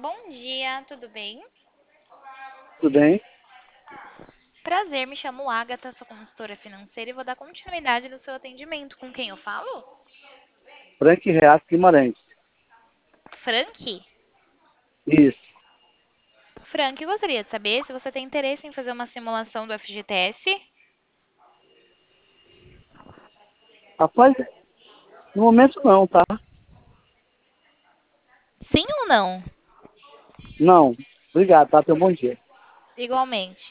Bom dia, tudo bem? Tudo bem? Prazer, me chamo Agatha, sou consultora financeira e vou dar continuidade no seu atendimento. Com quem eu falo? Frank Reato Guimarães. Frank? Isso. Frank, eu gostaria de saber se você tem interesse em fazer uma simulação do FGTS. Rapaz, no momento não, tá? Sim ou não? Não. Obrigado, tá? Tenha um bom dia. Igualmente.